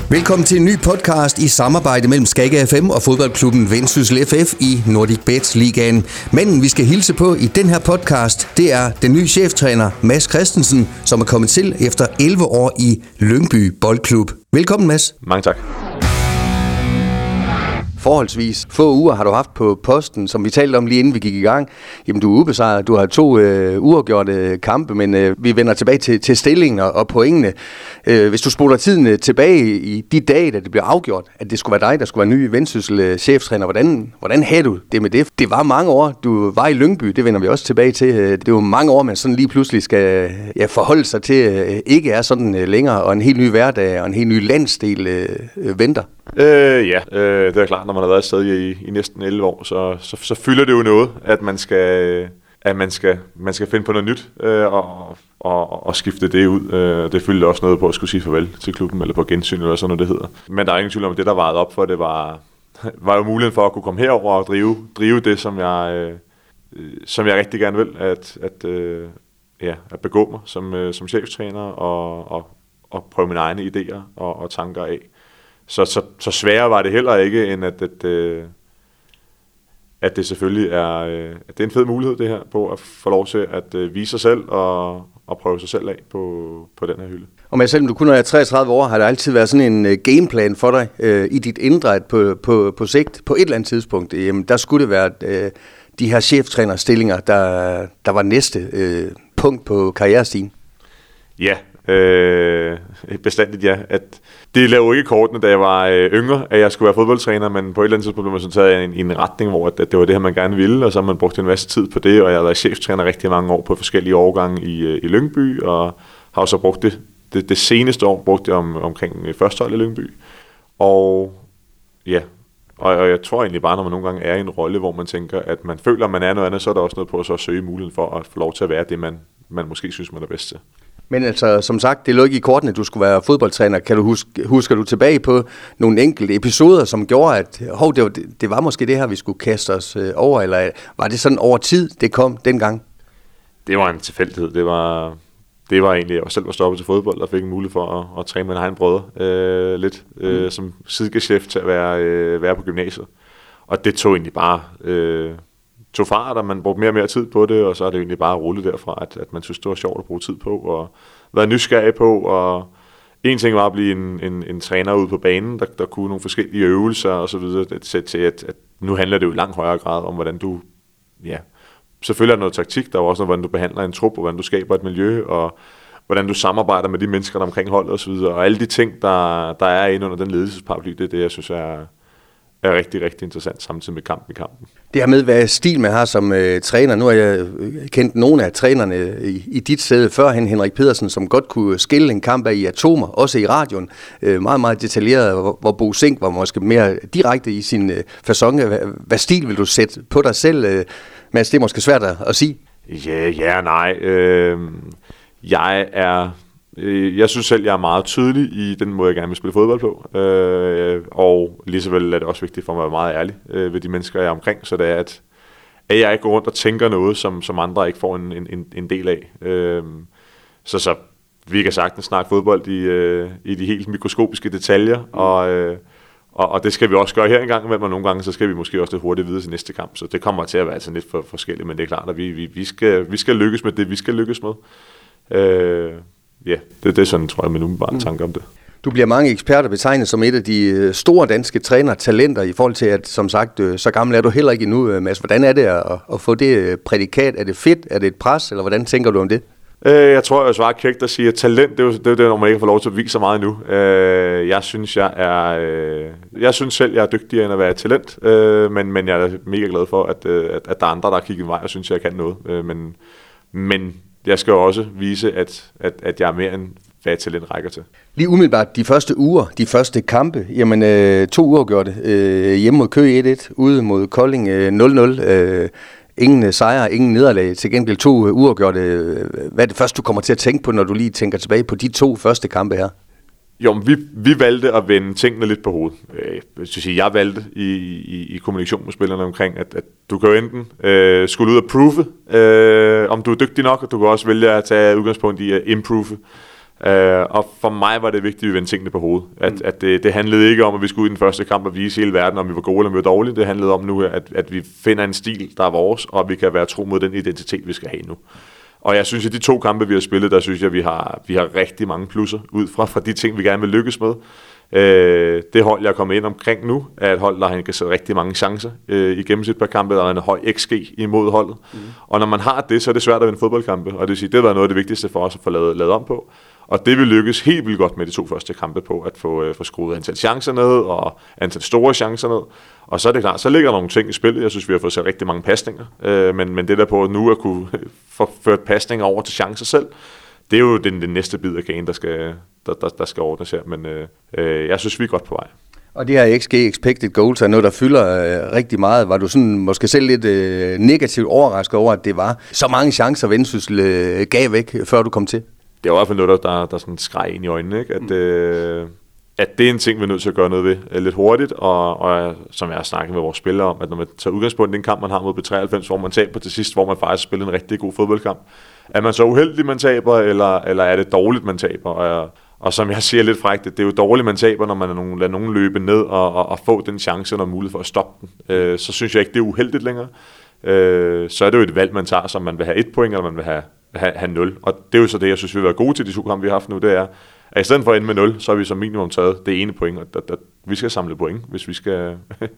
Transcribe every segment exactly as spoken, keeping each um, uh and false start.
Velkommen til en ny podcast i samarbejde mellem Skagge F M og fodboldklubben Vendsyssel F F i Nordic Bet Ligaen. Manden vi skal hilse på i den her podcast, det er den nye cheftræner Mads Christensen, som er kommet til efter elleve år i Lyngby Boldklub. Velkommen Mads. Mange tak. Forholdsvis få uger har du haft på posten, som vi talte om lige inden vi gik i gang. Jamen du er ubesejret, du har to øh, uafgjorte kampe, men øh, vi vender tilbage til, til stillingen og, og pointene. Øh, hvis du spoler tiden øh, tilbage i de dage, da det blev afgjort, at det skulle være dig, der skulle være ny Vendsyssel øh, cheftræner, hvordan, hvordan havde du det med det? Det var mange år, du var i Lyngby, det vender vi også tilbage til. Det var mange år, man sådan lige pludselig skal ja, forholde sig til, øh, ikke er sådan øh, længere, og en helt ny hverdag og en helt ny landsdel øh, øh, venter. Øh, ja, øh, det er klart, når man har været et sted i, i næsten elleve år, så, så, så fylder det jo noget, at man skal, at man skal, man skal finde på noget nyt øh, og, og, og skifte det ud. Øh, det fyldte også noget på at skulle sige farvel til klubben, eller på gensyn, eller sådan noget, det hedder. Men der er ingen tvivl om, at det, der varede op for det, var, var jo muligheden for at kunne komme herover og drive, drive det, som jeg, øh, som jeg rigtig gerne vil, at, at, øh, ja, at begå mig som, øh, som cheftræner og, og, og prøve mine egne idéer og, og tanker af. Så, så, så sværere var det heller ikke, end at, at, at det selvfølgelig er, at det er en fed mulighed, det her, på at få lov til at vise sig selv og, og prøve sig selv af på, på den her hylde. Og men selvom du kun er treogtredive år, har der altid været sådan en gameplan for dig øh, i dit indre, at på, på, på sigt, på et eller andet tidspunkt, jamen, der skulle det være øh, de her cheftrænerstillinger, der, der var næste øh, punkt på karrierestigen. Ja, øh, bestandigt ja. At det lavede ikke kortene, da jeg var øh, yngre, at jeg skulle være fodboldtræner, men på et eller andet tidspunkt blev man så taget i en, i en retning, hvor at, at det var det her, man gerne ville, og så har man brugt en masse tid på det, og jeg har været cheftræner rigtig mange år på forskellige årgange i, øh, i Lyngby, og har også brugt det, det, det seneste år, brugt det om, omkring første hold i Lyngby. Og ja, og, og jeg tror egentlig bare, når man nogle gange er i en rolle, hvor man tænker, at man føler, at man er noget andet, så er der også noget på at så søge muligheden for at få lov til at være det, man, man måske synes, man er bedst til. Men altså, som sagt, det lå ikke i kortene, at du skulle være fodboldtræner. Kan du huske, husker du tilbage på nogle enkelte episoder, som gjorde, at hov, det, var, det var måske det her, vi skulle kaste os over, eller var det sådan over tid, det kom dengang? Det var en tilfældighed. Det var, det var egentlig, at jeg selv var stoppet til fodbold og fik en mulighed for at, at træne med en egen brødre øh, lidt, øh, mm. som sidegeschef til at være, øh, være på gymnasiet. Og det tog egentlig bare... Øh, tog fart, og man brugte mere og mere tid på det, og så er det egentlig bare rullet derfra, at, at man synes, det var sjovt at bruge tid på, og være nysgerrig på, og en ting var at blive en, en, en træner ude på banen, der, der kunne nogle forskellige øvelser og så videre, til, til at, at nu handler det jo i langt højere grad om, hvordan du, ja, selvfølgelig er der noget taktik, der er også noget, hvordan du behandler en trup, og hvordan du skaber et miljø, og hvordan du samarbejder med de mennesker, der omkring holdet og så videre, og alle de ting, der, der er inde under den ledelsesparaply, det er det, jeg synes er er rigtig, rigtig interessant, samtidig med kampen i kampen. Det her med, hvad stil man har som øh, træner. Nu har jeg kendt nogle af trænerne i, i dit sæde førhen, Henrik Pedersen, som godt kunne skille en kamp af i atomer, også i radioen. Øh, meget, meget detaljeret, hvor, hvor Bo Zink var måske mere direkte i sin øh, facon. Hvad, hvad stil vil du sætte på dig selv? Øh, men det er måske svært at, at sige. Ja, ja, nej. Øh, jeg er... Jeg synes selv, jeg er meget tydelig i den måde, jeg gerne vil spille fodbold på. Øh, og lige så vel er det også vigtigt for mig at være meget ærlig øh, ved de mennesker, jeg er omkring. Så det er, at, at jeg ikke går rundt og tænker noget, som, som andre ikke får en, en, en del af. Øh, så, så vi kan sagtens snakke fodbold i, øh, i de helt mikroskopiske detaljer. Og, øh, og, og det skal vi også gøre her en gang imellem, og nogle gange så skal vi måske også lidt hurtigt videre til næste kamp. Så det kommer til at være altså lidt for forskelligt, men det er klart, at vi, vi, vi, skal, vi skal lykkes med det, vi skal lykkes med. Øh, Ja, det, det er sådan, tror jeg, min umiddelbare mm. tanke om det. Du bliver mange eksperter betegnet som et af de store danske trænertalenter i forhold til, at som sagt, så gammel er du heller ikke endnu, Mads. Hvordan er det at, at få det prædikat? Er det fedt? Er det et pres? Eller hvordan tænker du om det? Øh, jeg tror, jeg svarer kægt at sige, at talent, det er jo det, er det, når man ikke får lov til at vise så meget endnu. Øh, jeg synes, jeg er... Øh, jeg synes selv, jeg er dygtigere end at være et talent, øh, men, men jeg er mega glad for, at, at, at der er andre, der har kigget en vej, og synes, jeg kan noget. Øh, men... men jeg skal jo også vise, at, at, at jeg er mere end hvad talent rækker til. Lige umiddelbart de første uger, de første kampe, jamen øh, to uger gjorde det. Øh, hjemme mod Køge et et, ude mod Kolding øh, nul nul. Øh, ingen sejre, ingen nederlag. Til gengæld to uger gjorde det. Hvad er det første, du kommer til at tænke på, når du lige tænker tilbage på de to første kampe her? Jo, men vi, vi valgte at vende tingene lidt på hovedet. Jeg, sige, jeg valgte i, i, i kommunikation med spillerne omkring, at, at du kan jo enten øh, skulle ud og prove, øh, om du er dygtig nok, og du kan også vælge at tage udgangspunkt i at improve. Uh, og for mig var det vigtigt, at vi vendte tingene på hovedet. At, mm. at det, det handlede ikke om, at vi skulle ud i den første kamp og vise hele verden, om vi var gode eller vi var dårlige. Det handlede om nu, at, at vi finder en stil, der er vores, og at vi kan være tro mod den identitet, vi skal have nu. Og jeg synes, at de to kampe, vi har spillet, der synes jeg, at vi har, vi har rigtig mange plusser ud fra, fra de ting, vi gerne vil lykkes med. Øh, det hold, jeg er kommet ind omkring nu, er et hold, der har indkasseret rigtig mange chancer øh, i gennemsnit per kamp, der er en høj X G imod holdet. Mm. Og når man har det, så er det svært at vinde fodboldkampe, og det vil sige, det har været noget af det vigtigste for os at få lavet, lavet om på. Og det vil lykkes helt vildt godt med de to første kampe på, at få, øh, få skruet antal chancer ned, og antal store chancer ned. Og så er det klart, så ligger der nogle ting i spillet. Jeg synes, vi har fået set rigtig mange pasninger, øh, men, men det der på nu at kunne få ført pasninger over til chancer selv, det er jo den, den næste bid af kagen, der skal, der, der, der skal ordnes her, men øh, øh, jeg synes, vi er godt på vej. Og det her X G, expected goals, er noget, der fylder øh, rigtig meget. Var du sådan måske selv lidt øh, negativt overrasket over, at det var så mange chancer, Vendsyssel øh, gav væk, før du kom til? Det var i hvert fald noget, der, der, der sådan skreg ind i øjnene, ikke? At, mm. øh, at det er en ting, vi er nødt til at gøre noget ved øh, lidt hurtigt, og, og som jeg har snakket med vores spillere om, at når man tager udgangspunkt i den kamp, man har mod B treoghalvfems, hvor man taber til sidst, hvor man faktisk spiller en rigtig god fodboldkamp, er man så uheldig, man taber, eller, eller er det dårligt, man taber? Og, og som jeg siger lidt frækt, det er jo dårligt, man taber, når man nogen, lader nogen løbe ned og, og, og få den chance, når mulighed for at stoppe den. Øh, så synes jeg ikke, det er uheldigt længere. Øh, så er det jo et valg, man tager, som man vil have et point, eller man vil have, have, have nul. Og det er jo så det, jeg synes, vi vil være gode til de to kampe, vi har haft nu, det er, at i stedet for at ende med nul, så har vi som minimum taget det ene point, og der, der, vi skal samle point, hvis vi skal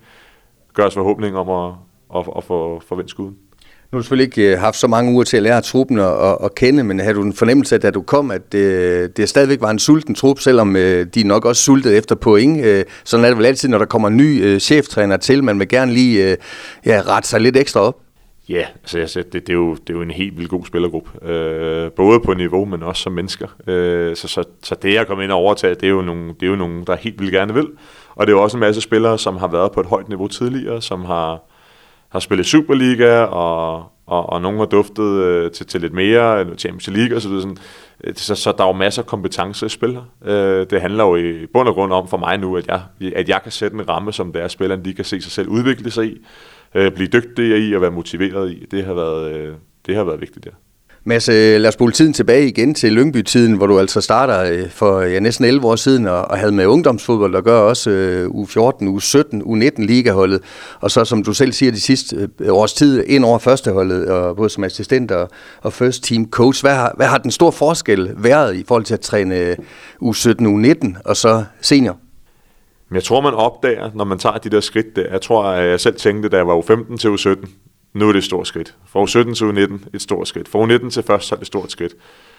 gøre os forhåbning om at, at, at få forvendt skuden. Nu har du selvfølgelig ikke haft så mange uger til at lære truppen at, at, at kende, men havde du en fornemmelse af, da du kom, at det, det stadigvæk var en sulten trup, selvom de nok også sultede efter point. Sådan er det vel altid, når der kommer en ny cheftræner til, man vil gerne lige ja, rette sig lidt ekstra op. Ja, altså jeg siger, det, det, er jo, det er jo en helt vildt god spillergruppe, øh, både på niveau, men også som mennesker. Øh, så, så, så det at komme ind og overtage, det er jo nogle, det er jo nogle der helt vildt gerne vil. Og det er jo også en masse spillere, som har været på et højt niveau tidligere, som har har spillet Superliga, og, og, og nogen har duftet øh, til, til lidt mere, Champions League og så videre. Så, så der er jo masser af kompetencer i spil her. Øh, det handler jo i bund og grund om for mig nu, at jeg, at jeg kan sætte en ramme, som der spillerne de kan se sig selv udvikle sig i, øh, blive dygtige i og være motiveret i. Det har været, øh, det har været vigtigt der. Mads, lad os spole tiden tilbage igen til Lyngby-tiden, hvor du altså starter for ja, næsten elleve år siden og, og havde med ungdomsfodbold og gør også uh, U fjorten, U sytten, U nitten ligaholdet, og så som du selv siger, de sidste uh, års tid ind over førsteholdet, og både som assistent og, og first team coach. Hvad har, hvad har den store forskel været i forhold til at træne U sytten, U nitten og så senior? Jeg tror, man opdager, når man tager de der skridt der. Jeg tror, at jeg selv tænkte, da jeg var U femten til U sytten, nu er det et stort skridt. Fra U sytten til U nitten et stort skridt. Fra U nitten til først så er det et stort skridt.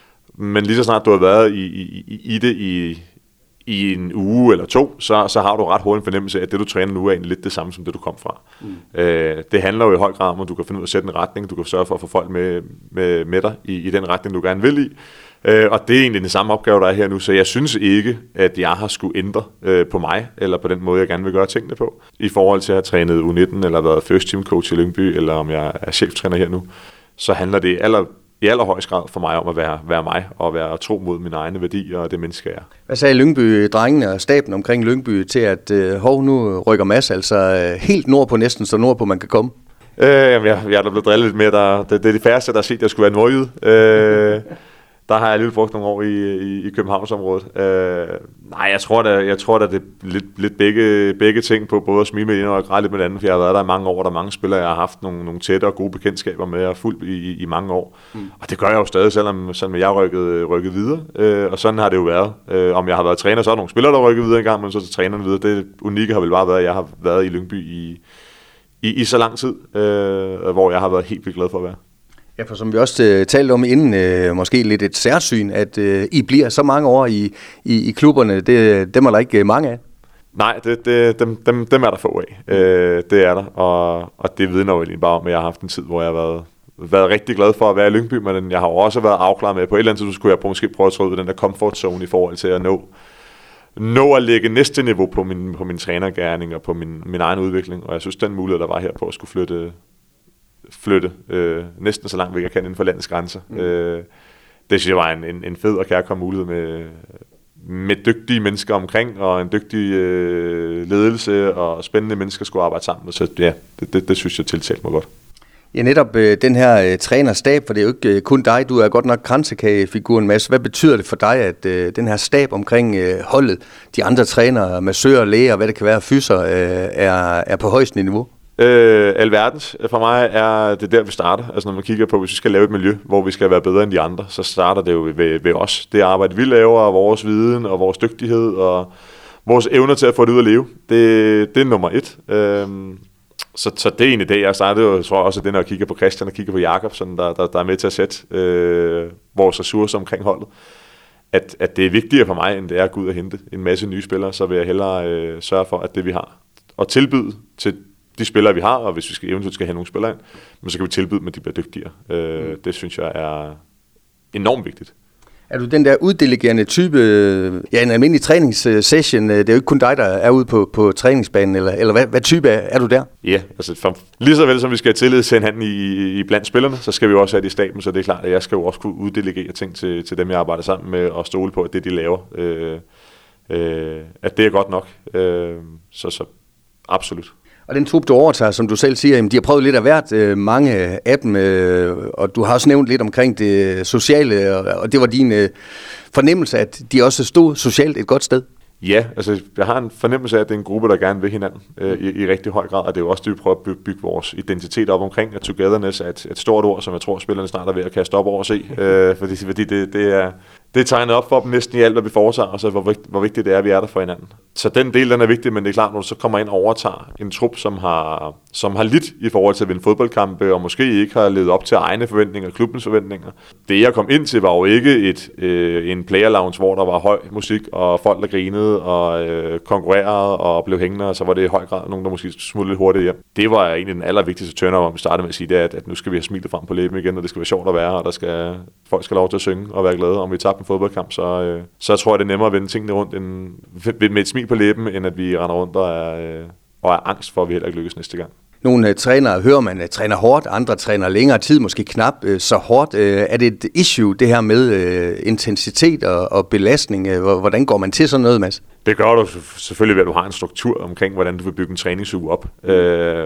Men lige så snart du har været i, i, i det i, i en uge eller to, så, så har du ret hurtigt en fornemmelse af, at det du træner nu er egentlig lidt det samme, som det du kom fra. Mm. Øh, det handler jo i høj grad om, at du kan finde ud af at sætte en retning, du kan sørge for at få folk med, med, med dig i, i den retning, du gerne vil i. Øh, og det er egentlig den samme opgave, der er her nu, så jeg synes ikke, at jeg har skulle ændre øh, på mig, eller på den måde, jeg gerne vil gøre tingene på, i forhold til at have trænet U nitten, eller været first team coach i Lyngby, eller om jeg er cheftræner her nu, så handler det aller, i allerhøjst grad for mig om at være, være mig, og være tro mod mine egne værdier, og det menneske jeg er. Hvad sagde Lyngby-drengene og staben omkring Lyngby til, at øh, hov, nu rykker Mads altså øh, helt nord på næsten, så nord på man kan komme? Øh, jeg, jeg er da blevet drillet lidt mere, der, det, det er de færreste, der har set, at jeg skulle være nordjyde. Øh, Der har jeg lidt brugt nogle år i, i, i Københavnsområdet. Øh, nej, jeg tror da, jeg tror da det er lidt, lidt begge, begge ting på, både at smile med det ene og at græde lidt med det andet, for jeg har været der i mange år, der er mange spillere, jeg har haft nogle, nogle tætte og gode bekendtskaber med, og fuldt i, i, i mange år. Mm. Og det gør jeg jo stadig, selvom, selvom jeg har rykket, rykket videre, øh, og sådan har det jo været. Øh, om jeg har været træner, så er der nogle spillere, der har rykket videre en gang, men så til træneren videre. Det unikke har vel bare været, at jeg har været i Lyngby i, i, i så lang tid, øh, hvor jeg har været helt vildt glad for at være. Ja, for som vi også øh, talte om inden, øh, måske lidt et særsyn, at øh, I bliver så mange år i, i, i klubberne, det, dem er der ikke mange af. Nej, det, det, dem, dem, dem er der få af. Øh, det er der, og, og det vidner jo egentlig bare om, at jeg har haft en tid, hvor jeg har været, været rigtig glad for at være i Lyngby, men jeg har også været afklaret med, at på et eller andet tidspunkt skulle jeg på, måske prøve at træde ud af den der comfort zone i forhold til at nå, nå at lægge næste niveau på min, på min trænergerning og på min, min egen udvikling, og jeg synes, den mulighed, der var her på at skulle flytte flytte øh, næsten så langt væk jeg kan inden for landets grænser. Mm. Øh, det synes jeg var en, en, en fed og kærkommen mulighed med, med dygtige mennesker omkring, og en dygtig øh, ledelse, og spændende mennesker skulle arbejde sammen. Så ja, det, det, det synes jeg tiltalte mig godt. Ja, netop øh, den her øh, trænerstab, for det er jo ikke øh, kun dig, du er godt nok kransekagefiguren, Mads. Hvad betyder det for dig, at øh, den her stab omkring øh, holdet, de andre trænere, massører, læger, hvad det kan være, fyser, øh, er, er på højeste niveau? Øh, alverdens. For mig er det der, vi starter. Altså når man kigger på, hvis vi skal lave et miljø, hvor vi skal være bedre end de andre, så starter det jo ved, ved os. Det arbejde, vi laver, og vores viden, og vores dygtighed, og vores evner til at få det ud at leve, det, det er nummer et. Øh, Så, så det er egentlig det, jeg startede jo, tror jeg også, at det, når jeg kigger på Christian og kigger på Jakob, sådan der, der, der er med til at sætte øh, vores ressourcer omkring holdet, at, at det er vigtigere for mig, end det er at gå ud og hente en masse nye spillere, så vil jeg hellere øh, sørge for, at det vi har, og tilbyde til de spillere, vi har, og hvis vi skal, eventuelt skal have nogle spillere ind, men så kan vi tilbyde dem, at de bliver dygtigere. Øh, mm. Det synes jeg er enormt vigtigt. Er du den der uddelegerende type, ja, en almindelig træningssession, det er jo ikke kun dig, der er ude på, på træningsbanen, eller, eller hvad, hvad type er, er du der? Ja, altså for, lige så vel som vi skal have tillid til hinanden i, i blandt spillerne, så skal vi også have det i staben, så det er klart, at jeg skal jo også kunne uddelegere ting til, til dem, jeg arbejder sammen med, og stole på, at det, de laver, øh, øh, at det er godt nok. Øh, så, så absolut. Og den trup, du overtager, som du selv siger, jamen, de har prøvet lidt af hvert, øh, mange af dem, øh, og du har også nævnt lidt omkring det sociale, og, og det var din øh, fornemmelse, at de også stod socialt et godt sted. Ja, altså jeg har en fornemmelse af, at det er en gruppe, der gerne vil hinanden øh, i, i rigtig høj grad, og det er jo også det, vi prøver at bygge, bygge vores identitet op omkring, at togetherness er et, et stort ord, som jeg tror, spillerne snart er ved at kaste op over at se, øh, fordi, fordi det, det, er, det er tegnet op for dem næsten i alt, hvad vi foretager, og så hvor, vigt, hvor vigtigt det er, at vi er der for hinanden. Så den del, den er vigtig, men det er klart, når du så kommer ind og overtager en trup, som har, som har lidt i forhold til at vinde fodboldkampe, og måske ikke har levet op til egne forventninger, klubbens forventninger. Det jeg kom ind til, var jo ikke et, øh, en player lounge, hvor der var høj musik, og folk, der grinede, og øh, konkurrerede, og blev hængende, og så var det i høj grad nogen, der måske smuttede lidt hurtigt hjem. Det var egentlig den allervigtigste turnover, om vi startede med at sige, det er, at, at nu skal vi have smilet frem på læben igen, og det skal være sjovt at være, og der skal, folk skal lov til at synge og være glade. Om vi tager en fodboldkamp, så, øh, så tror jeg, det er nemmere at vende tingene rundt end, med et smil på læben, end at vi render rundt og er, øh, og er angst for, at vi heller ikke lykkes næste gang. Nogle uh, trænere hører man uh, træner hårdt, andre træner længere tid, måske knap uh, så hårdt. Uh, er det et issue, det her med uh, intensitet og, og belastning? Uh, hvordan går man til sådan noget, Mads? Det gør du selvfølgelig ved, at du har en struktur omkring, hvordan du vil bygge en træningsuge op. Mm. Uh,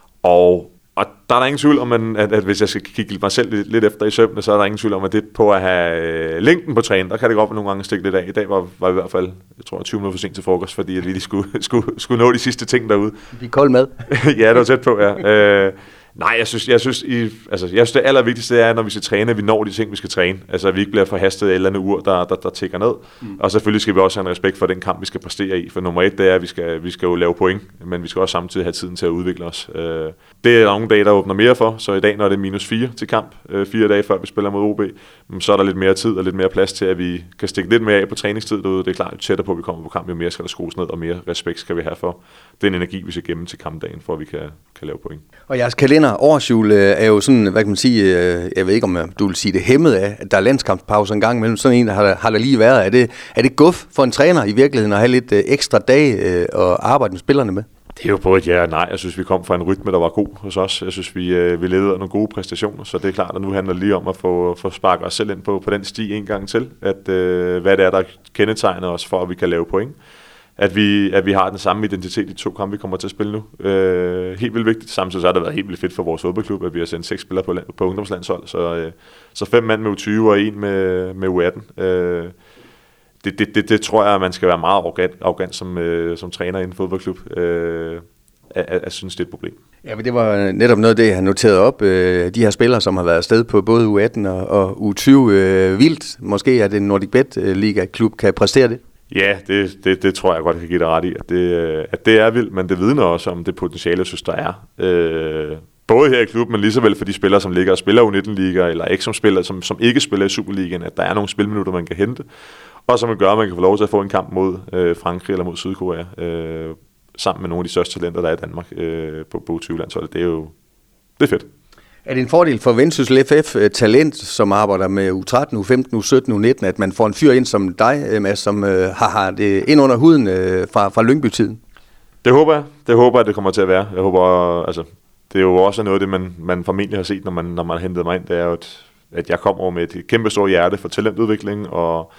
og Og der er der ingen tvivl om, at, at, at hvis jeg skal kigge mig selv lidt, lidt efter i søvnene, så er der ingen tvivl om, at det på at have øh, længden på træning, der kan det godt nogle gange stikke lidt af. I dag var, var i hvert fald, jeg tror, tyve minutter for sent til frokost, fordi at vi lige skulle, skulle, skulle nå de sidste ting derude. Vi er kold mad. Ja, det var tæt på, ja. Øh, nej, jeg synes, jeg synes, I, altså, jeg synes, det allervigtigste er, når vi skal træne, at vi når de ting, vi skal træne. Altså, at vi ikke bliver forhastet af et eller andet ur, der, der, der tækker ned. Mm. Og selvfølgelig skal vi også have en respekt for den kamp, vi skal præstere i. For nummer et, det er, at vi skal, vi skal jo lave point, men vi skal også samtidig have tiden til at udvikle os. Øh, det er der nogle dage, der åbner mere for. Så i dag, når det er minus fire til kamp, øh, fire dage før vi spiller mod O B, så er der lidt mere tid og lidt mere plads til, at vi kan stikke lidt mere af på træningstid derude. Det er klart, jo tættere på, at vi kommer på kamp, jo mere skal der skrues ned, og mere respekt skal vi have for den energi, vi skal gemme til kampdagen, for at vi kan, kan lave point. Og jeres kalender, årsjul, er jo sådan, hvad kan man sige, jeg ved ikke, om du vil sige det, hæmmet af, at der er landskampspause en gang imellem. Sådan en har der, har der lige været. Er det, er det guf for en træner i virkeligheden at have lidt ekstra dage og arbejde med spillerne med? Det er jo både et ja og nej. Jeg synes, vi kom fra en rytme, der var god hos os. Jeg synes, vi, vi levede nogle gode præstationer, så det er klart, at nu handler det lige om at få, få sparket os selv ind på, på den sti en gang til, at øh, hvad det er, der kendetegner os for, at vi kan lave point. At vi, at vi har den samme identitet i de to kampe, vi kommer til at spille nu. Øh, helt vildt vigtigt. Samtidig så har det været helt vildt fedt for vores fodboldklub, at vi har sendt seks spillere på, land, på ungdomslandshold. Så, øh, så fem mand med U tyve og en med, med U atten. Øh, det, det, det, det tror jeg, at man skal være meget arrogant, arrogant som, øh, som træner i en fodboldklub. Øh, jeg, jeg synes, det er et problem. Ja, men det var netop noget af det, jeg har noteret op. De her spillere, som har været afsted på både U atten og U tyve, vildt. Måske at en Nordic Bet Liga-klub kan præstere det. Ja, det, det, det tror jeg godt, jeg kan give dig ret i, at det, at det er vildt, men det vidner også om det potentiale, jeg synes, der er. Øh, både her i klubben, men lige så vel for de spillere, som ligger og spiller U nitten-liga, eller ikke som spiller, som, som ikke spiller i Superligaen, at der er nogle spilminutter, man kan hente, og som vil gøre, at man kan få lov til at få en kamp mod øh, Frankrig eller mod Sydkorea, øh, sammen med nogle af de største talenter, der er i Danmark øh, på, på U tyve-landsholdet. Det er jo det er fedt. Er det en fordel for Vendsyssel F F Talent, som arbejder med U tretten, U femten, U sytten, U nitten, at man får en fyr ind som dig, Mads, som øh, har, har det ind under huden øh, fra, fra Lyngby-tiden? Det håber jeg. Det håber jeg, det kommer til at være. Jeg håber, altså, det er jo også noget af det, man, man formentlig har set, når man, når man har hentet mig ind. Det er jo, at, at jeg kommer med et kæmpe stort hjerte for talentudvikling og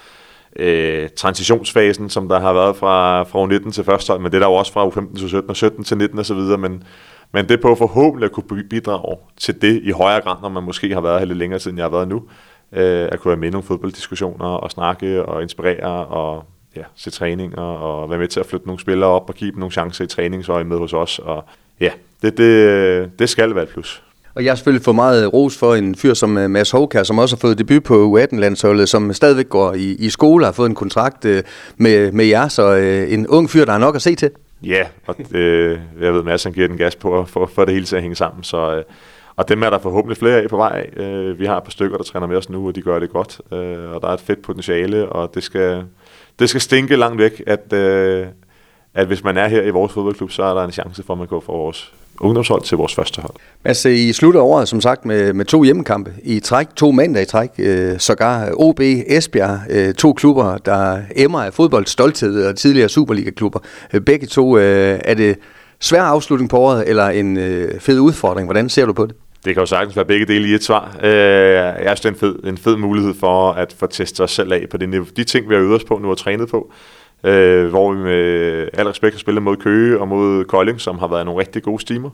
øh, transitionsfasen, som der har været fra, fra U nitten til første hold, men det er der jo også fra U femten til U sytten og sytten til nitten og så videre, men Men det på forhåbentlig at kunne bidrage til det i højere grad, når man måske har været her lidt længere tid, end jeg har været nu. Øh, at kunne være med i nogle fodbolddiskussioner og snakke og inspirere og ja, se træninger og være med til at flytte nogle spillere op og give dem nogle chancer i træningsøje med hos os. Og ja, det, det, det skal være et plus. Og jeg har selvfølgelig fået meget ros for en fyr som Mads Hovkær, som også har fået debut på U atten-landsholdet, som stadigvæk går i, i skole og har fået en kontrakt øh, med, med jer, så øh, en ung fyr, der har nok at se til. Ja, og øh, jeg ved, Mads han giver den gas på for, for det hele til at hænge sammen, så... Øh, Og dem er der forhåbentlig flere af på vej. Uh, vi har et par stykker, der træner med os nu, og de gør det godt. Uh, og der er et fedt potentiale, og det skal, det skal stinke langt væk, at, uh, at hvis man er her i vores fodboldklub, så er der en chance for, at man går fra vores ungdomshold til vores første hold. Altså, I slutter året, som sagt, med, med to hjemmekampe i træk, to mandag i træk, øh, sågar O B, Esbjerg, øh, to klubber, der emmer af fodboldstolthed og tidligere Superliga-klubber. Øh, begge to, øh, er det svær afslutning på året, eller en øh, fed udfordring? Hvordan ser du på det? Det kan jo sagtens være begge dele i et svar. Øh, jeg synes, det er en fed, en fed mulighed for at få testet os selv af på det niveau. De ting, vi har øvet os på nu og trænet på, øh, hvor vi med al respekt har spillet mod Køge og mod Kolding, som har været nogle rigtig gode stimer.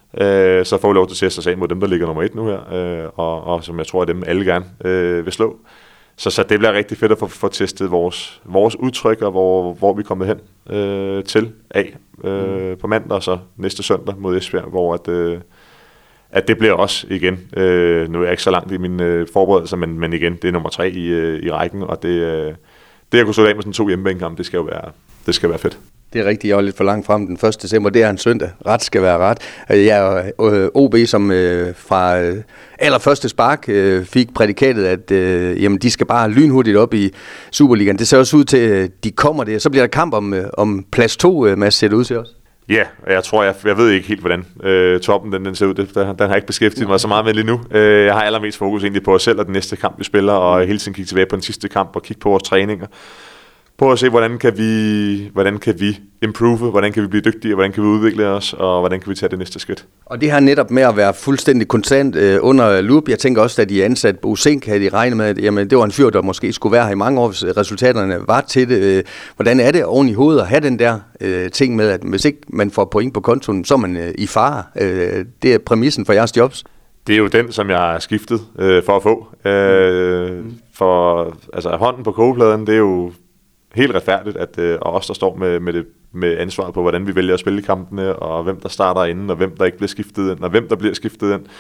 Øh, så får vi lov til at teste os af mod dem, der ligger nummer et nu her, øh, og, og som jeg tror, at dem alle gerne øh, vil slå. Så, så det bliver rigtig fedt at få, få testet vores, vores udtryk, og hvor, hvor vi er kommet hen øh, til af øh, på mandag, og så næste søndag mod Esbjerg, hvor at, øh, at det bliver også igen. Øh, nu er jeg ikke så langt i mine øh, forberedelser, men, men igen, det er nummer tre i, øh, i rækken, og det, øh, det at kunne stå af med sådan to hjemmebanekampe, det skal jo være, det skal være fedt. Det er rigtigt, jeg var lidt for langt frem den første december, det er en søndag. Ret skal være ret. Jeg er O B, som øh, fra øh, allerførste spark øh, fik prædikatet, at øh, jamen, de skal bare lynhurtigt op i Superligaen. Det ser også ud til, at de kommer det. Så bliver der kamp om, øh, om plads to, øh, Mads, ser det ud til os. Ja, og jeg tror, jeg, jeg ved ikke helt, hvordan øh, toppen den, den ser ud. Den, den har jeg ikke beskæftiget mig så meget med lige nu. Øh, jeg har allermest fokus egentlig på os selv og den næste kamp, vi spiller, og hele tiden kigge tilbage på den sidste kamp og kigge på vores træninger. På at se, hvordan kan vi, hvordan kan vi improve, hvordan kan vi blive dygtige, hvordan kan vi udvikle os, og hvordan kan vi tage det næste skridt. Og det her netop med at være fuldstændig konstant øh, under loop. Jeg tænker også, at de ansat Bosink, havde de regnet med, at jamen, det var en fyr, der måske skulle være her i mange år, hvis resultaterne var til det. Øh, hvordan er det oven i hovedet at have den der øh, ting med, at hvis ikke man får point på kontoen, så er man øh, i fare. Øh, det er præmissen for jeres jobs. Det er jo den, som jeg har skiftet øh, for at få. Øh, for altså, hånden på kogepladen, det er jo helt retfærdigt, at øh, os, der står med, med, det, med ansvaret på, hvordan vi vælger at spille kampene, og hvem der starter inden, og hvem der ikke bliver skiftet ind, og hvem der bliver skiftet ind,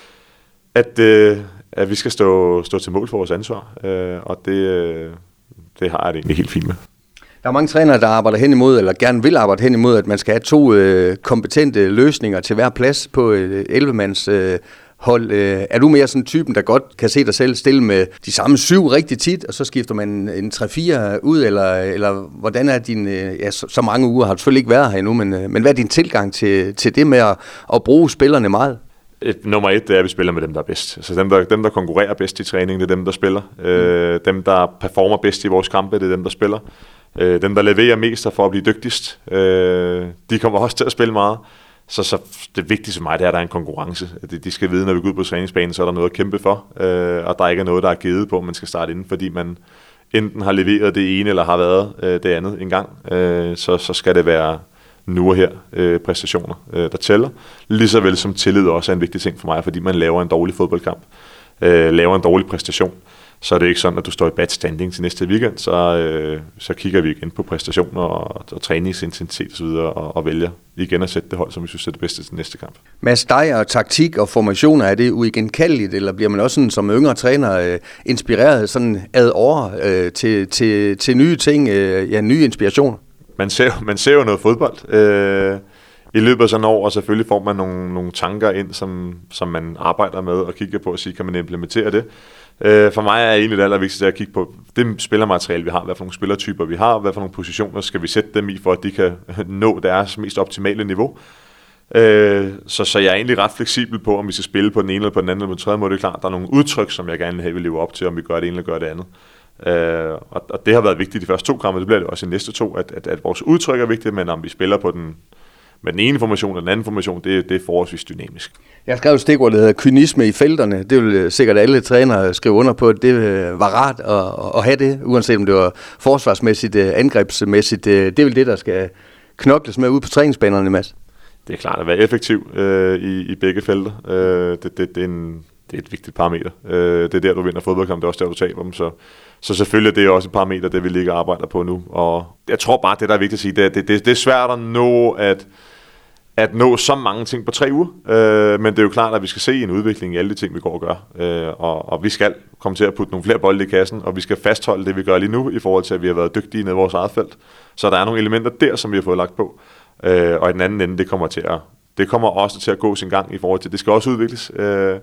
at, øh, at vi skal stå, stå til mål for vores ansvar, øh, og det, øh, det har jeg det egentlig helt fint med. Der er mange trænere, der arbejder hen imod, eller gerne vil arbejde hen imod, at man skal have to øh, kompetente løsninger til hver plads på et elleve-mands øh, hold. Er du mere sådan typen, der godt kan se dig selv stille med de samme syv rigtig tit, og så skifter man en tre fire ud, eller, eller hvordan er din, ja, så, så mange uger har du selvfølgelig ikke været her endnu, men, men hvad er din tilgang til, til det med at, at bruge spillerne meget? Et, nummer et, det er, at vi spiller med dem, der er bedst. Altså dem, der, dem, der konkurrerer bedst i træning, det er dem, der spiller. Mm. Øh, dem, der performer bedst i vores kampe, det er dem, der spiller. Øh, dem, der leverer mest for at blive dygtigst, øh, de kommer også til at spille meget. Så, så det vigtigste for mig, det er, at der er en konkurrence. De, de skal vide, når vi går ud på træningsbanen, så er der noget at kæmpe for, øh, og der ikke er noget, der er givet på, at man skal starte inden, fordi man enten har leveret det ene, eller har været øh, det andet en gang. Øh, så, så skal det være nu og her øh, præstationer, øh, der tæller. Ligeså vel som tillid også er en vigtig ting for mig, fordi man laver en dårlig fodboldkamp, øh, laver en dårlig præstation. Så er det ikke sådan, at du står i bad standing til næste weekend, så, øh, så kigger vi igen på præstationer og, og træningsintensitet og så videre, og, og vælger igen at sætte det hold, som vi synes er det bedste til næste kamp. Mads, dig og taktik og formationer, er det uigenkaldeligt, eller bliver man også sådan, som yngre træner øh, inspireret sådan ad år øh, til, til, til nye ting, øh, ja, nye inspirationer? Man ser, man ser jo noget fodbold øh, i løbet af sådan år, og selvfølgelig får man nogle, nogle tanker ind, som, som man arbejder med og kigger på og sige, kan man implementere det? For mig er egentlig det allervigtigste at kigge på det spillermateriale, vi har, hvad for nogle spillertyper vi har, hvad for nogle positioner skal vi sætte dem i, for at de kan nå deres mest optimale niveau. Så, så jeg er egentlig ret fleksibel på, om vi skal spille på den ene eller på den anden eller på den tredje måde. Det er klart, der er nogle udtryk, som jeg gerne vil have, vi lever op til, om vi gør det ene eller gør det andet. Og det har været vigtigt de første to kampe, det bliver det også i næste to, at, at, at vores udtryk er vigtigt, men om vi spiller på den med den ene formation og den anden formation, det, det er forholdsvis dynamisk. Jeg har skrevet et stikord, der hedder kynisme i felterne. Det vil sikkert alle trænere skrive under på. Det var rart at, at have det, uanset om det var forsvarsmæssigt, angrebsmæssigt. Det er vel det, der skal knokles med ude på træningsbanerne, Mads? Det er klart at være effektiv øh, i, i begge felter. Øh, det, det, det, er en, det er et vigtigt parameter. Øh, det er der, du vinder fodboldkamp, det er også der, du taber dem. Så, så selvfølgelig er det også et parameter, det vi ligger og arbejder på nu. Og jeg tror bare, det der er vigtigt at sige, det er, det, det, det er svært at nå at, at nå så mange ting på tre uger. Øh, men det er jo klart, at vi skal se en udvikling i alle de ting, vi går og gør. Øh, og, og vi skal komme til at putte nogle flere bolde i kassen, og vi skal fastholde det, vi gør lige nu, i forhold til, at vi har været dygtige nede i vores eget felt. Så der er nogle elementer der, som vi har fået lagt på. Øh, og i den anden ende, det kommer til at, det kommer også til at gå sin gang i forhold til, det skal også udvikles, øh,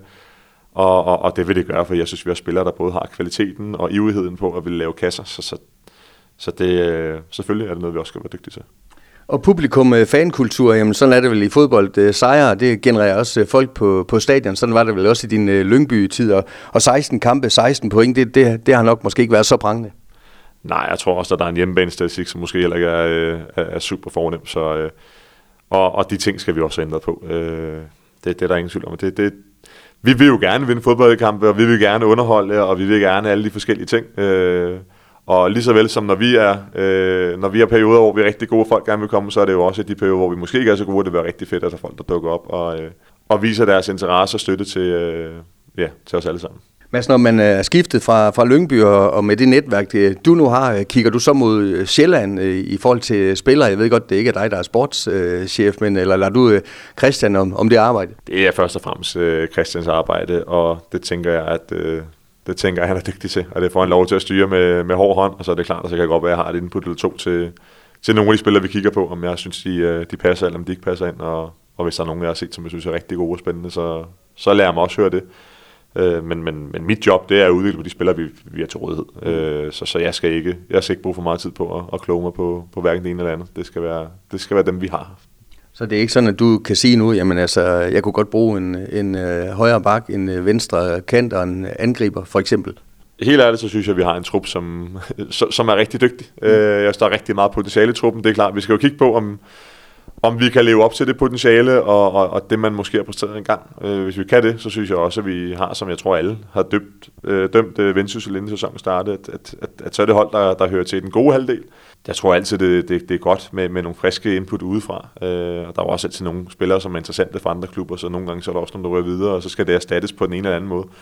og, og, og det vil det gøre, for jeg synes, vi har spillere, der både har kvaliteten og ivrigheden på at ville lave kasser, så, så, så det, selvfølgelig er det noget, vi også skal være dygtige til. Og publikum, fankultur, jamen sådan er det vel i fodbold. Sejre, det genererer også folk på, på stadion, sådan var det vel også i din Lyngby-tid, og, og seksten kampe, seksten point, det, det, det har nok måske ikke været så prangende. Nej, jeg tror også, at der er en hjemmebane-statistik, som måske heller ikke er, er, er super fornem. Så, øh, og, og de ting skal vi også ændre på. Øh, det, det er der ingen tvivl om. Det, det, vi vil jo gerne vinde fodboldkampe, og vi vil gerne underholde, og vi vil gerne alle de forskellige ting. Øh, og lige så vel som når vi er øh, når vi er perioder, hvor vi er rigtig gode, folk gerne vil komme, så er det jo også de perioder, hvor vi måske ikke er så gode. Det vil være rigtig fedt, at der er folk, der dukker op og, øh, og viser deres interesse og støtte til, øh, ja, til os alle sammen. Mads, når man er skiftet fra, fra Lyngby og, og med det netværk, du nu har, kigger du så mod Sjælland i forhold til spillere? Jeg ved godt, det ikke er dig, der er sportschef, men eller lader du Christian om, om det arbejde? Det er først og fremmest Christians arbejde, og det tænker jeg, at det tænker jeg, han er dygtig til, og det får han lov til at styre med, med hård hånd, og så er det klart, at så kan jeg godt være, at jeg har et input eller to til, til nogle af de spillere, vi kigger på, om jeg synes, de, de passer, eller om de ikke passer ind, og, og hvis der er nogen, jeg har set, som jeg synes er rigtig gode og spændende, så, så lader jeg mig også høre det. Øh, men, men, men mit job, det er at udvikle på de spillere, vi, vi er til rådighed. Øh, så, så jeg skal ikke, jeg skal ikke bruge for meget tid på at, at kloge mig på, på hverken det ene eller andet. Det skal være, det skal være dem, vi har. Så det er ikke sådan, at du kan sige nu, jamen altså, jeg kunne godt bruge en, en uh, højre bak, en uh, venstre kant og en angriber, for eksempel? Helt ærligt, så synes jeg, at vi har en trup, som, som er rigtig dygtig. Mm. Øh, jeg synes, der er rigtig meget potentiale i truppen. Det er klart, vi skal jo kigge på, om Om vi kan leve op til det potentiale, og, og, og det man måske har præsteret en gang. Øh, hvis vi kan det, så synes jeg også, at vi har, som jeg tror alle har dømt, øh, dømt øh, Vendsyssel inden sæsonen startede, at, at, at, at så er det hold, der, der hører til den gode halvdel. Jeg tror altid, det, det, det er godt med, med nogle friske input udefra. Øh, og der er også altid nogle spillere, som er interessante for andre klubber, så nogle gange så er der også nogle, der rører videre, og så skal det erstattes på den ene eller anden måde.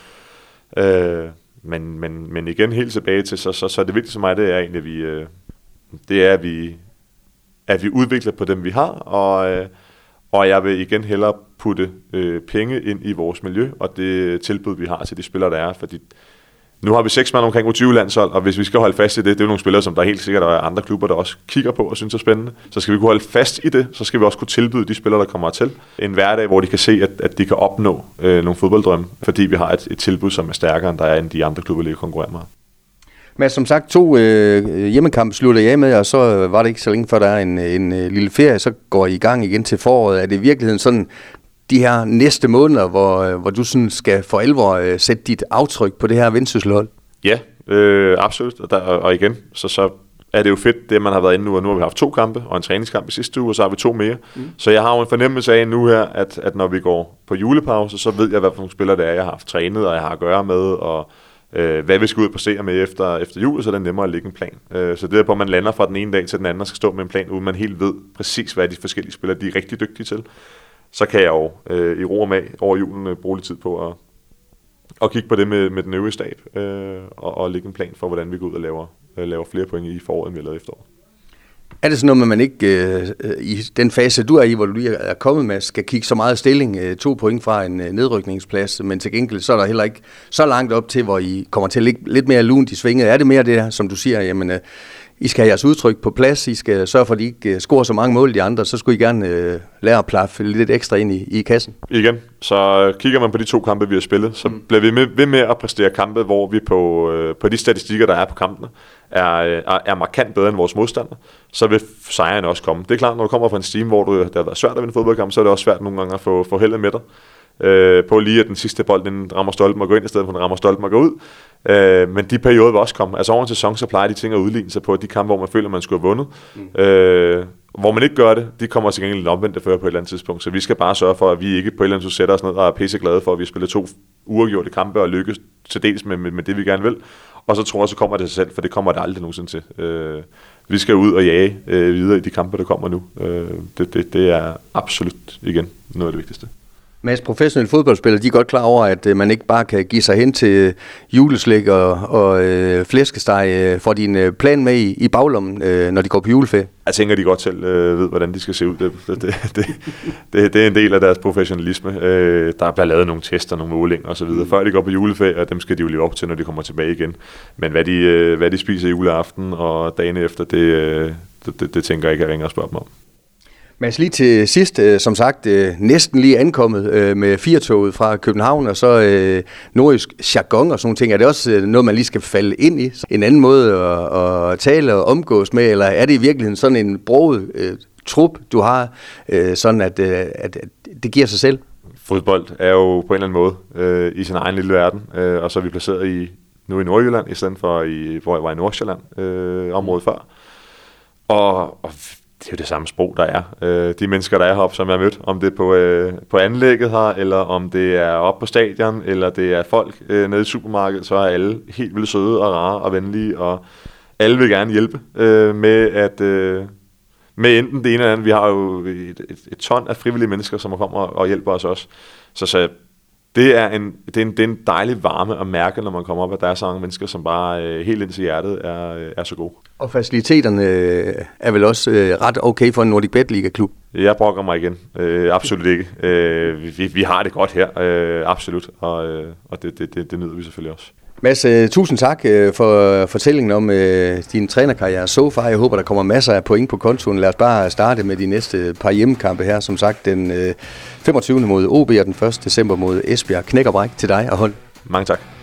Øh, men, men, men igen helt tilbage til, så, så, så det vigtigste for mig, det er egentlig, at vi, øh, det er, at vi at vi udvikler på dem, vi har, og, øh, og jeg vil igen hellere putte øh, penge ind i vores miljø, og det tilbud, vi har til de spillere, der er, fordi nu har vi seks mand omkring tyve landshold, og hvis vi skal holde fast i det, det er jo nogle spillere, som der helt sikkert er andre klubber, der også kigger på og synes er spændende, så skal vi kunne holde fast i det, så skal vi også kunne tilbyde de spillere, der kommer til en hverdag, hvor de kan se, at, at de kan opnå øh, nogle fodbolddrømme, fordi vi har et, et tilbud, som er stærkere, end der er, end de andre klubber, der konkurrerer med. Men som sagt, to øh, hjemmekampe slutter jeg med, og så var det ikke så længe før der er en, en, en lille ferie, så går I i gang igen til foråret. Er det i virkeligheden sådan de her næste måneder, hvor, hvor du sådan skal for alvor øh, sætte dit aftryk på det her Vendsysselhold? Ja, øh, absolut. Og, der, og igen, så, så er det jo fedt, det man har været inde nu, og nu har vi haft to kampe og en træningskamp i sidste uge, og så har vi to mere. Mm. Så jeg har jo en fornemmelse af nu her, at, at når vi går på julepause, så ved jeg, hvad for nogle spillere det er, jeg har haft trænet, og jeg har at gøre med, og Øh, hvad vi skal ud og præstere med efter, efter jul, så er det nemmere at lægge en plan. Øh, så det er på, at man lander fra den ene dag til den anden og skal stå med en plan, uden man helt ved præcis, hvad de forskellige spillere de er rigtig dygtige til. Så kan jeg jo øh, i ro og mag over julen øh, bruge lidt tid på at, at kigge på det med, med den øvrige stab, øh, og, og lægge en plan for, hvordan vi går ud og laver, øh, laver flere point i foråret, end vi har lavet efteråret. Er det sådan noget, at man ikke øh, i den fase, du er i, hvor du lige er kommet med, skal kigge så meget stilling, øh, to point fra en øh, nedrykningsplads, men til gengæld så er der heller ikke så langt op til, hvor I kommer til at ligge lidt mere lunt i svinget. Er det mere det her, som du siger, jamen øh, I skal have jeres udtryk på plads, I skal sørge for, at I ikke øh, scorer så mange mål de andre, så skulle I gerne øh, lære at plaffe lidt ekstra ind i, i kassen? Igen, så kigger man på de to kampe, vi har spillet, så mm. bliver vi med, ved med at præstere kampe, hvor vi på, øh, på de statistikker, der er på kampene, Er, er, er markant bedre end vores modstander, så vil sejren også komme. Det er klart, når du kommer fra en steam, hvor du, det har været svært at vinde fodboldkamp, så er det også svært nogle gange at få, få heldet med dig. Øh, på lige at den sidste bold, den rammer stolpen og går ind, i stedet for den rammer stolpen og går ud. Øh, men de perioder vil også komme. Altså over en sæson, så plejer de ting at udligne sig på de kampe, hvor man føler, at man skulle have vundet. Mm. Øh, hvor man ikke gør det, de kommer til gengæld omvendt at føre på et eller andet tidspunkt. Så vi skal bare sørge for, at vi ikke på et eller andet tidspunkt sætter os ned og er pisse glade for, at vi spiller to uafgjorte kampe og lykkes til dels med, med, med det, vi gerne vil. og så tror jeg, så kommer det sig selv, for det kommer det aldrig nogensinde til. Øh, vi skal ud og jage øh, videre i de kampe, der kommer nu. Øh, det, det, det er absolut, igen, noget af det vigtigste. Mads, professionelle fodboldspillere, de er godt klar over, at øh, man ikke bare kan give sig hen til juleslik og, og øh, flæskesteg øh, for din øh, plan med i, i baglommen, øh, når de går på juleferie. Jeg tænker, de godt selv øh, ved, hvordan de skal se ud. Det, det, det, det, det er en del af deres professionalisme. Øh, der bliver lavet nogle tester, nogle målinger osv. Mm. Før de går på juleferie, og dem skal de jo leve op til, når de kommer tilbage igen. Men hvad de, øh, hvad de spiser juleaften og dagen efter, det, øh, det, det, det tænker jeg ikke, jeg ringer og spørger dem om. Mads, lige til sidst, øh, som sagt, øh, næsten lige ankommet øh, med firetoget fra København, og så øh, nordjysk jargon og sådan nogle ting. Er det også øh, noget, man lige skal falde ind i? En anden måde at, at tale og omgås med, eller er det i virkeligheden sådan en broget øh, trup, du har, øh, sådan at, øh, at, at det giver sig selv? Fodbold er jo på en eller anden måde øh, i sin egen lille verden, øh, og så er vi placeret i, nu i Nordjylland, i stedet for, i, hvor jeg var i Nordsjælland øh, området før. Og, og det er jo det samme sprog, der er. Øh, de mennesker, der er heroppe, som jeg har mødt, om det er på, øh, på anlægget her, eller om det er oppe på stadion, eller det er folk øh, nede i supermarkedet, så er alle helt vildt søde og rare og venlige, og alle vil gerne hjælpe øh, med at øh, med enten det ene eller andet. Vi har jo et, et, et ton af frivillige mennesker, som kommer og hjælper os også. Så, så det er en det er en, det er en dejlig varme at mærke, når man kommer op, at der er så mange mennesker, som bare øh, helt ind til hjertet er, er så gode. Og faciliteterne øh, er vel også øh, ret okay for en Nordic Bet Liga-klub? Jeg brokker mig igen. Øh, absolut ikke. Øh, vi, vi har det godt her, øh, absolut, og, øh, og det, det, det, det nyder vi selvfølgelig også. Mads, øh, tusind tak øh, for fortællingen om øh, din trænerkarriere so far. Jeg håber, der kommer masser af point på kontoen. Lad os bare starte med de næste par hjemmekampe her. Som sagt, den øh, femogtyvende mod O B og den første december mod Esbjerg. Knæk og bræk til dig og hold. Mange tak.